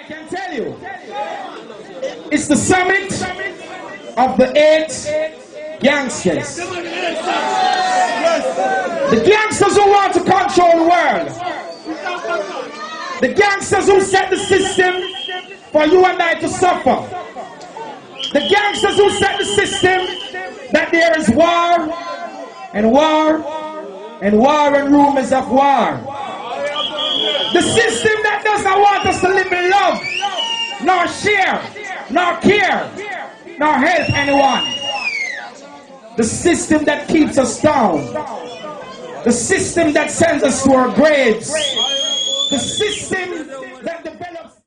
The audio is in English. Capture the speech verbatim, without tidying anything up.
can tell you, it's the summit of the eight gangsters. The gangsters who want to control the world. The gangsters who set the system for you and I to suffer. The gangsters who set the system that there is war and war and war and rumors of war. The system that does not want us to live in love, nor share, nor care, nor help anyone. The system that keeps us down. The system that sends us to our graves. The system